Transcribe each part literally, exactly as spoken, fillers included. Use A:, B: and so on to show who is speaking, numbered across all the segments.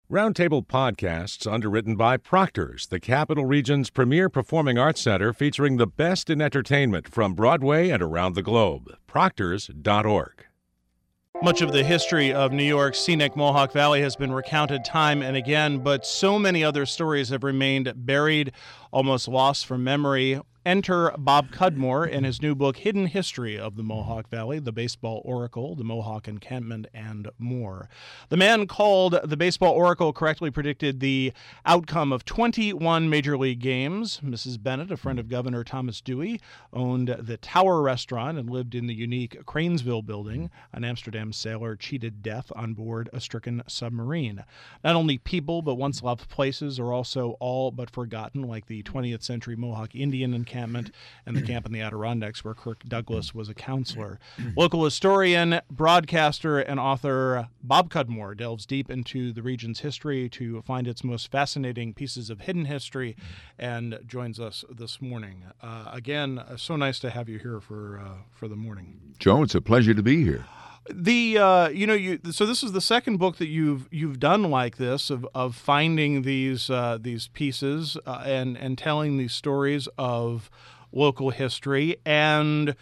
A: Roundtable Podcasts, underwritten by Proctor's, the Capital Region's premier performing arts center featuring the best in entertainment from Broadway and around the globe. Proctors dot org.
B: Much of the history of New York's scenic Mohawk Valley has been recounted time and again, but so many other stories have remained buried, almost lost from memory. Enter Bob Cudmore in his new book, Hidden History of the Mohawk Valley, the Baseball Oracle, the Mohawk Encampment, and more. The man called the Baseball Oracle correctly predicted the outcome of twenty-one Major League games. Missus Bennett, a friend of Governor Thomas Dewey, owned the Tower Restaurant and lived in the unique Cranesville building. An Amsterdam sailor cheated death on board a stricken submarine. Not only people, but once-loved places are also all but forgotten, like the twentieth century Mohawk Indian encampment and the camp in the Adirondacks where Kirk Douglas was a counselor. Local historian, broadcaster, and author Bob Cudmore delves deep into the region's history to find its most fascinating pieces of hidden history and joins us this morning. Uh, again, uh, so nice to have you here for uh, for the morning.
C: Joe, it's a pleasure to be here.
B: The uh, you know you so this is the second book that you've you've done like this of, of finding these uh, these pieces uh, and and telling these stories of local history. And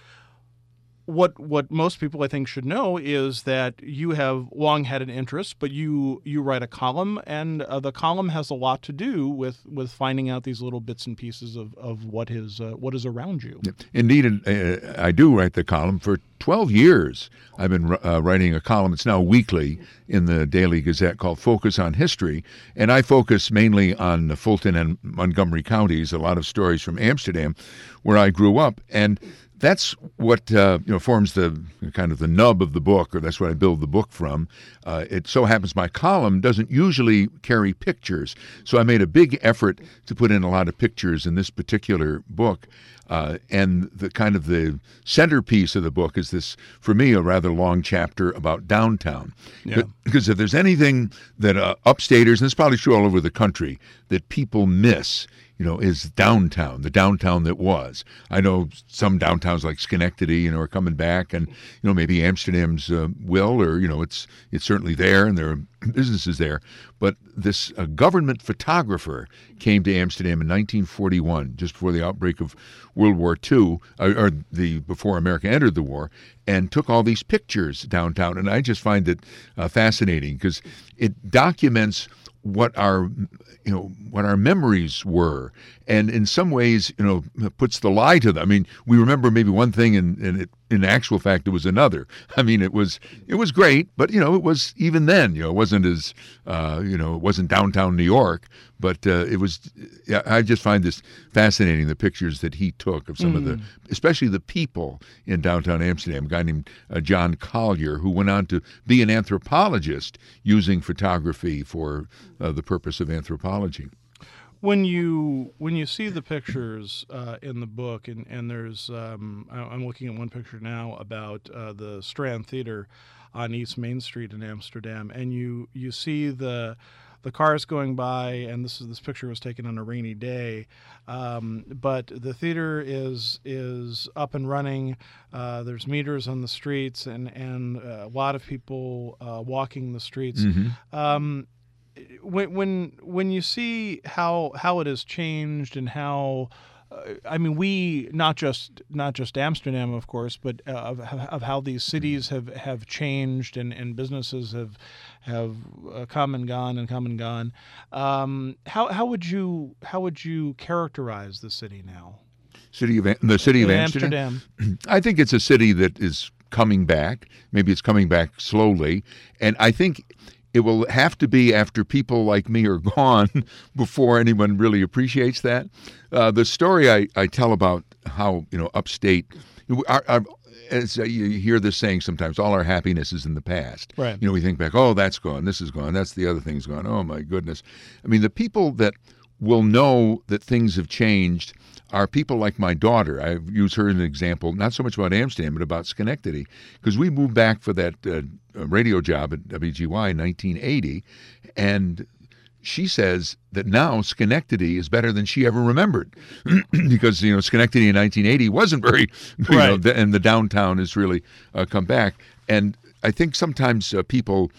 B: what what most people I think should know is that you have long had an interest, but you you write a column, and uh, the column has a lot to do with, with finding out these little bits and pieces of, of what is uh, what is around you.
C: Indeed, uh, I do write the column. For twelve years, I've been uh, writing a column. It's now weekly in the Daily Gazette called Focus on History, and I focus mainly on the Fulton and Montgomery counties, a lot of stories from Amsterdam, where I grew up, and that's what uh, you know forms the kind of the nub of the book, or that's what I build the book from. Uh, it so happens my column doesn't usually carry pictures, so I made a big effort to put in a lot of pictures in this particular book. Uh, and the kind of the centerpiece of the book is this, for me, a rather long chapter about downtown.
B: Yeah.
C: Because if there's anything that uh, upstaters, and it's probably true all over the country, that people miss, you know, is downtown, the downtown that was. I know some downtowns like Schenectady, you know, are coming back, and, you know, maybe Amsterdam's uh, will, or, you know, it's it's certainly there, and there are businesses there. But this uh, government photographer came to Amsterdam in nineteen forty-one, just before the outbreak of World War Two, or, or the before America entered the war, and took all these pictures downtown. And I just find it uh, fascinating because it documents what our, you know, what our memories were, and in some ways, you know, puts the lie to them. I mean, we remember maybe one thing, and, and it, in actual fact, it was another. I mean, it was it was great, but you know, it was even then, you know, it wasn't as, uh, you know, it wasn't downtown New York, but uh, it was. I just find this fascinating, the pictures that he took of some mm. of the, especially the people in downtown Amsterdam. A guy named uh, John Collier, who went on to be an anthropologist using photography for uh, the purpose of anthropology.
B: When you when you see the pictures uh, in the book, and, and there's, um, I'm looking at one picture now about uh, the Strand Theater on East Main Street in Amsterdam, and you you see the the cars going by, and this is this picture was taken on a rainy day, um, but the theater is is up and running. Uh, there's meters on the streets, and and uh, a lot of people uh, walking the streets.
C: Mm-hmm.
B: Um, When when when you see how how it has changed, and how uh, I mean, we not just not just Amsterdam, of course, but uh, of of how these cities have, have changed, and, and businesses have have uh, come and gone and come and gone. Um, how how would you how would you characterize the city now?
C: City of the city of Amsterdam.
B: Amsterdam.
C: I think it's a city that is coming back. Maybe it's coming back slowly, and I think it will have to be after people like me are gone before anyone really appreciates that. Uh, the story I, I tell about how, you know, upstate, our, our, as you hear this saying sometimes, all our happiness is in the past.
B: Right.
C: You know, we think back, oh, that's gone, this is gone, that's the other thing's gone. Oh, my goodness. I mean, the people that will know that things have changed are people like my daughter. I use her as an example, not so much about Amsterdam, but about Schenectady, because we moved back for that uh, radio job at W G Y in nineteen eighty, and she says that now Schenectady is better than she ever remembered, because, you know, Schenectady in nineteen eighty wasn't very, you
B: right.
C: know, and the downtown has really uh, come back. And I think sometimes uh, people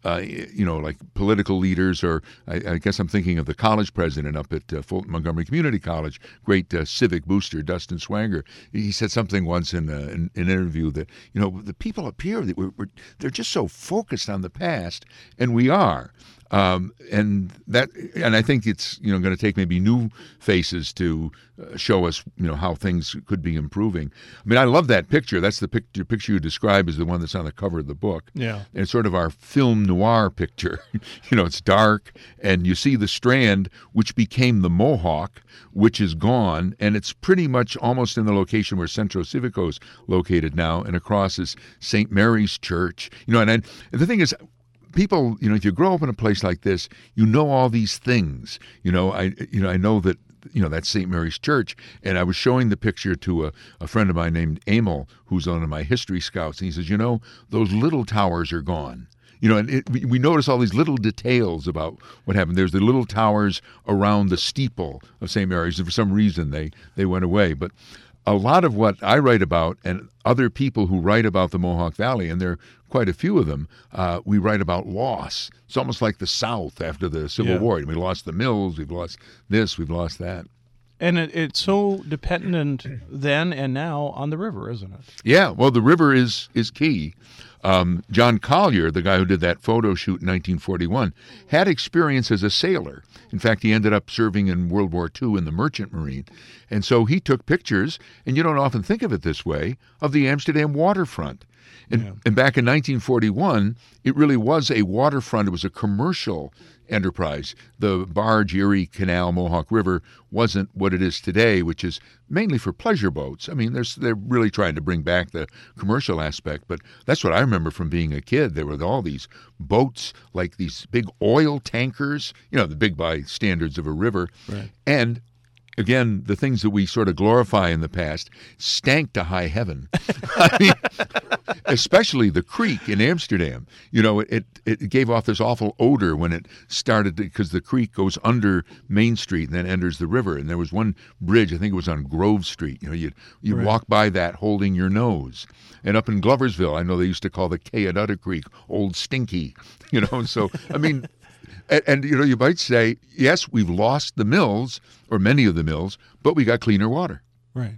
C: uh, you know, like political leaders, or I, I guess I'm thinking of the college president up at uh, Fulton Montgomery Community College, great uh, civic booster, Dustin Swanger. He said something once in, uh, in, in an interview that, you know, the people up here, that we're, we're, they're just so focused on the past, and we are. Um, and that, and I think it's, you know, going to take maybe new faces to uh, show us, you know, how things could be improving. I mean, I love that picture. That's the picture picture you describe is the one that's on the cover of the book.
B: Yeah,
C: and it's sort of our film noir picture. You know, it's dark, and you see the Strand, which became the Mohawk, which is gone, and it's pretty much almost in the location where Centro Civico is located now, and across is Saint Mary's Church. You know, and, I, and the thing is, people, you know, if you grow up in a place like this, you know all these things. You know, I, you know, I know that, you know, that's Saint Mary's Church, and I was showing the picture to a, a friend of mine named Emil, who's one of my history scouts, and he says, you know, those little towers are gone. You know, and it, we, we notice all these little details about what happened. There's the little towers around the steeple of Saint Mary's, and for some reason they, they went away. But a lot of what I write about, and other people who write about the Mohawk Valley, and there are quite a few of them, uh, we write about loss. It's almost like the South after the Civil
B: Yeah.
C: War. We lost the mills, we've lost this, we've lost that.
B: And it, it's so dependent then and now on the river, isn't it?
C: Yeah, well, the river is is key. Um, John Collier, the guy who did that photo shoot in nineteen forty-one, had experience as a sailor. In fact, he ended up serving in World War Two in the Merchant Marine. And so he took pictures, and you don't often think of it this way, of the Amsterdam waterfront. And,
B: Yeah.
C: and back in nineteen forty-one, it really was a waterfront. It was a commercial enterprise. The barge, Erie Canal, Mohawk River wasn't what it is today, which is mainly for pleasure boats. I mean, there's, they're really trying to bring back the commercial aspect, but that's what I remember from being a kid. There were all these boats, like these big oil tankers, you know, the big by standards of a river.
B: Right.
C: And again, the things that we sort of glorify in the past stank to high heaven. I mean, especially the creek in Amsterdam. You know, it it gave off this awful odor when it started, because the creek goes under Main Street and then enters the river. And there was one bridge, I think it was on Grove Street. You know, you'd, you'd
B: Right.
C: walk by that holding your nose. And up in Gloversville, I know they used to call the Kayadutta Creek Old Stinky. You know, so, I mean... And, and, you know, you might say, yes, we've lost the mills, or many of the mills, but we got cleaner water.
B: Right.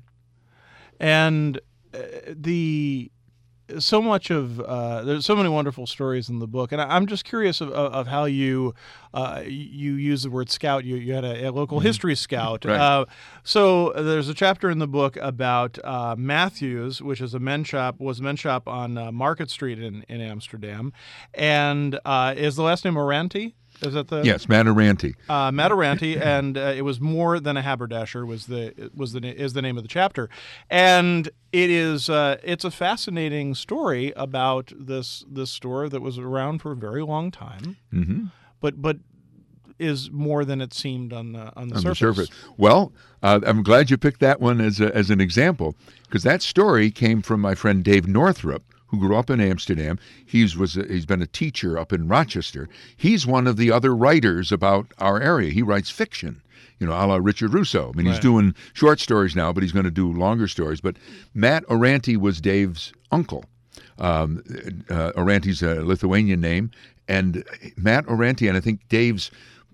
B: And uh, the so much of uh, there's so many wonderful stories in the book, and I, I'm just curious of, of, of how you uh, you use the word scout. You you had a, a local history scout.
C: Right.
B: Uh, so there's a chapter in the book about uh, Matthews, which is a men's shop, was a men's shop on uh, Market Street in, in Amsterdam, and uh, is the last name Oranti? Is that the
C: Yes, Mataranti.
B: uh, Mataranti, and uh, it was more than a haberdasher. Was the was the is the name of the chapter, and it is uh, it's a fascinating story about this this store that was around for a very long time,
C: Mm-hmm.
B: but but is more than it seemed on the on the
C: On
B: surface.
C: the surface. Well, uh, I'm glad you picked that one as a, as an example, because that story came from my friend Dave Northrup, who grew up in Amsterdam. He's was a, he's been a teacher up in Rochester. He's one of the other writers about our area. He writes fiction, you know, a la Richard Russo. I mean, he's
B: Right.
C: doing short stories now, but he's going to do longer stories. But Matt Oranti was Dave's uncle. Um, uh, Oranti's a Lithuanian name, and Matt Oranti, and I think Dave's.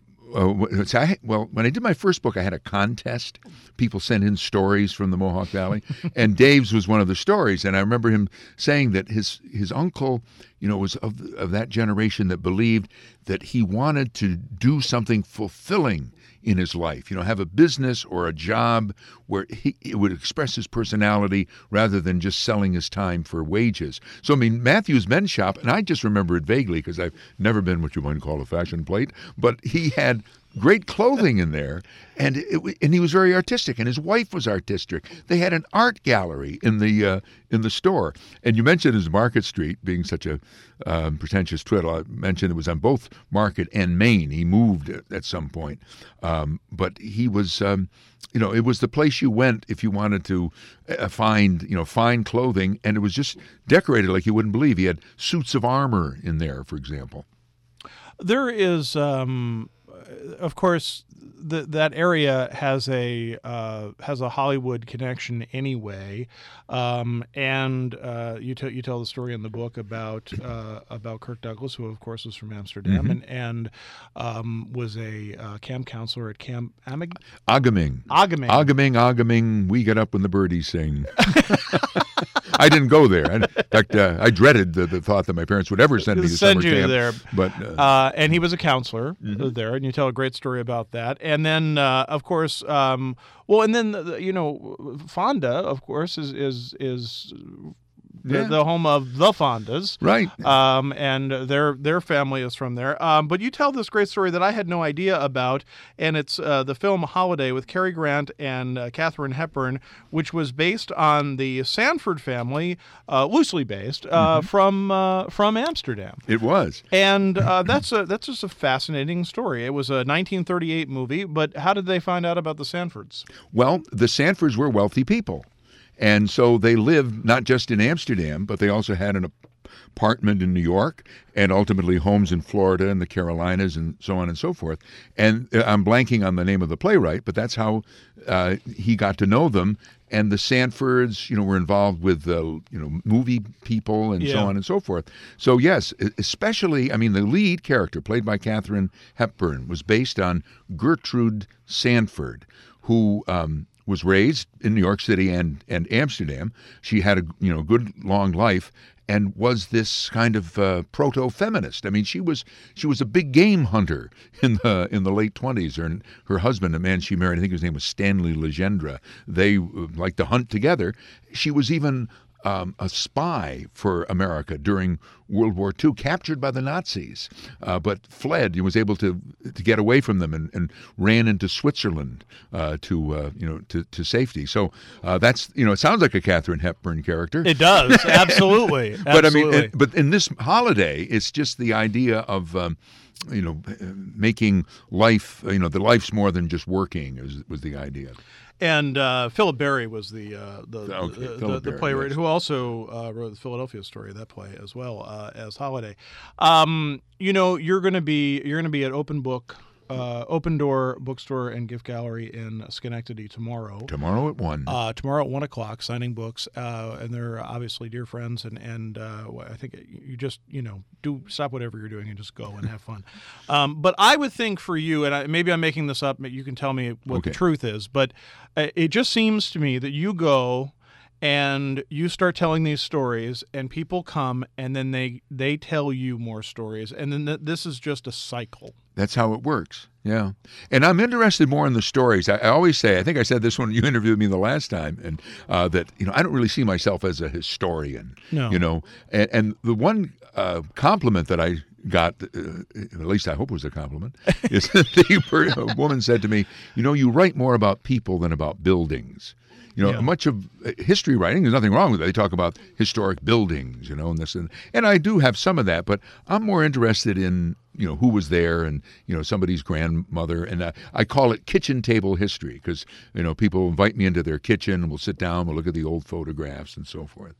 C: Uh, so I, well, when I did my first book, I had a contest. People sent in stories from the Mohawk Valley, and Dave's was one of the stories. And I remember him saying that his his uncle, you know, was of of that generation that believed that he wanted to do something fulfilling in his life, you know, have a business or a job where he it would express his personality rather than just selling his time for wages. So, I mean, Matthew's Men's Shop, and I just remember it vaguely because I've never been what you might call a fashion plate, but he had great clothing in there, and it, and he was very artistic, and his wife was artistic. They had an art gallery in the uh, in the store. And you mentioned his Market Street being such a um, pretentious twiddle. I mentioned it was on both Market and Main. He moved at, at some point, um, but he was. Um, You know, it was the place you went if you wanted to uh, find, you know, fine clothing, and it was just decorated like you wouldn't believe. He had suits of armor in there, for example.
B: There is, um, of course, the, that area has a uh, has a Hollywood connection anyway, um, and uh, you tell you tell the story in the book about uh, about Kirk Douglas, who of course was from Amsterdam,
C: Mm-hmm.
B: and and um, was a uh, camp counselor at Camp Amig-
C: Agaming.
B: Agaming.
C: Agaming, Agaming, we get up when the birdies sing. I didn't go there. In fact, uh, I dreaded the, the thought that my parents would ever send me to
B: Send
C: summer
B: you
C: camp.
B: there.
C: But uh,
B: Uh, and he was a counselor
C: Mm-hmm.
B: there, and you tell a great story about that. And then, uh, of course, um, well, and then the, you know, Fonda, of course, is is is the,
C: Yeah.
B: the home of the Fondas,
C: right.
B: um, and their their family is from there. Um, but you tell this great story that I had no idea about, and it's uh, the film Holiday with Cary Grant and uh, Katharine Hepburn, which was based on the Sanford family, uh, loosely based uh,
C: Mm-hmm.
B: from uh, from Amsterdam.
C: It was.
B: And uh, that's a that's just a fascinating story. It was a nineteen thirty-eight movie, but how did they find out about the Sanfords?
C: Well, the Sanfords were wealthy people. And so they lived not just in Amsterdam, but they also had an apartment in New York and ultimately homes in Florida and the Carolinas and so on and so forth. And uh, I'm blanking on the name of the playwright, but that's how uh, he got to know them. And the Sanfords, you know, were involved with, uh, you know, movie people and so
B: Yeah.
C: on and so forth. So, yes, especially, I mean, the lead character played by Katharine Hepburn was based on Gertrude Sanford, who um, was raised in New York City and, and Amsterdam. She had a you know good long life and was this kind of uh, proto-feminist. I mean, she was she was a big game hunter in the in the late twenties. Her her husband, a man she married, I think his name was Stanley Legendre. They uh, liked to hunt together. She was even Um, a spy for America during World War Two, captured by the Nazis, uh, but fled. He was able to to get away from them and, and ran into Switzerland uh, to uh, you know to, to safety. So uh, that's you know it sounds like a Katharine Hepburn character.
B: It does, absolutely.
C: But I mean,
B: Absolutely.
C: it- but in this Holiday, it's just the idea of. Um, you know, making life, you know, the life's more than just working is, was the idea.
B: And uh, Philip Berry was the uh, the,
C: Okay,
B: the, the,
C: Philip
B: the
C: Berry,
B: playwright
C: yes.
B: who also uh, wrote the Philadelphia Story, that play as well uh, as Holiday. Um, you know, you're going to be you're going to be at Open Book, uh, Open Door Bookstore and Gift Gallery in Schenectady tomorrow.
C: Tomorrow at one.
B: Uh, tomorrow at one o'clock, signing books, uh, and they're obviously dear friends, and and uh, I think you just you know do stop whatever you're doing and just go and have fun. Um, but I would think for you, and I, maybe I'm making this up, you can tell me what
C: Okay.
B: the truth is, but uh, it just seems to me that you go and you start telling these stories, and people come, and then they they tell you more stories, and then th- this is just a cycle.
C: That's how it works. Yeah. And I'm interested more in the stories. I, I always say, I think I said this when you interviewed me the last time, and uh, that, you know, I don't really see myself as a historian.
B: No.
C: You know, and, and the one uh, compliment that I got, uh, at least I hope it was a compliment, is that the, a woman said to me, you know, you write more about people than about buildings. You know,
B: Yeah.
C: much of history writing, there's nothing wrong with it. They talk about historic buildings, you know, and this and and I do have some of that, but I'm more interested in, you know, who was there and, you know, somebody's grandmother. And I, I call it kitchen table history because, you know, people invite me into their kitchen, we'll sit down, we'll look at the old photographs and so forth.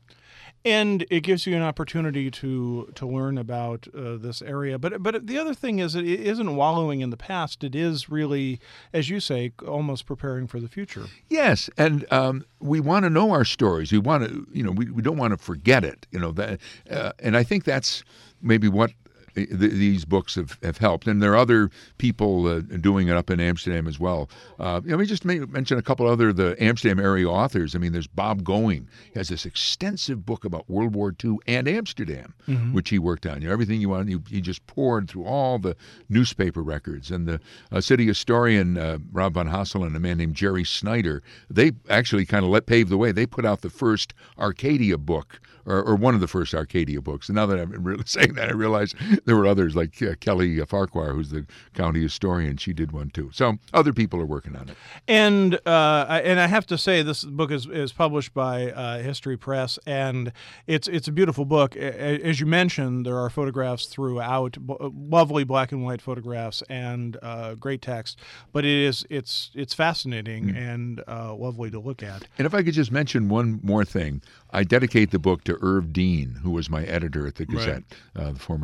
B: And it gives you an opportunity to to learn about uh, this area. But but the other thing is, it isn't wallowing in the past. It is really, as you say, almost preparing for the future.
C: Yes, and um, we want to know our stories. We want to, you know, we, we don't want to forget it. You know, that, uh, and I think that's maybe what th- these books have, have helped. And there are other people uh, doing it up in Amsterdam as well. Uh, you know, we just may mention a couple other the Amsterdam area authors. I mean, there's Bob Going. He has this extensive book about World War Two and Amsterdam,
B: Mm-hmm.
C: which he worked on. You know, everything you want. He, he just poured through all the newspaper records. And the uh, city historian uh, Rob von Hassel and a man named Jerry Snyder, they actually kind of let pave the way. They put out the first Arcadia book, or, or one of the first Arcadia books. And now that I'm really saying that, I realize there were others like uh, Kelly Farquhar, who's the county historian. She did one too. So other people are working on it.
B: And uh, I- and I have to say, this book is, is published by uh, History Press, and it's it's a beautiful book. A- As you mentioned, there are photographs throughout, b- lovely black and white photographs, and uh, great text. But it is it's it's fascinating and uh, lovely to look at.
C: And if I could just mention one more thing, I dedicate the book to Irv Dean, who was my editor at the Gazette, uh, the former city,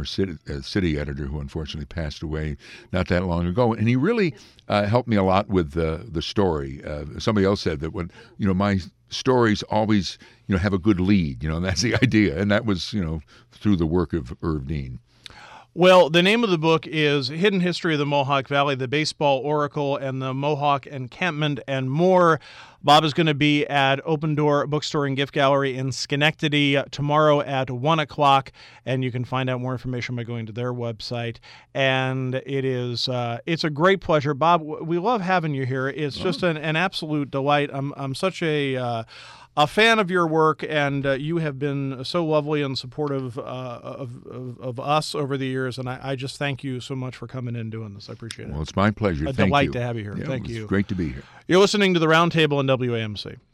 C: uh, city editor who unfortunately passed away not that long ago, and he really uh, helped me a lot with the the story. Uh, somebody else said that when you know my stories always you know have a good lead, you know, and that's the idea, and that was you know through the work of Irv Dean.
B: Well, the name of the book is Hidden History of the Mohawk Valley, the Baseball Oracle, and the Mohawk Encampment, and more. Bob is going to be at Open Door Bookstore and Gift Gallery in Schenectady tomorrow at one o'clock, and you can find out more information by going to their website. And it is uh, it's a great pleasure. Bob, we love having you here. It's just an, an absolute delight. I'm, I'm such a... Uh, A fan of your work, and uh, you have been so lovely and supportive uh, of, of, of us over the years, and I, I just thank you so much for coming in and doing this. I appreciate it.
C: Well, it's my pleasure.
B: A
C: Thank
B: delight
C: you.
B: to have you here.
C: Yeah,
B: Thank
C: it was
B: you.
C: Great to be here.
B: You're listening to The Roundtable on W A M C.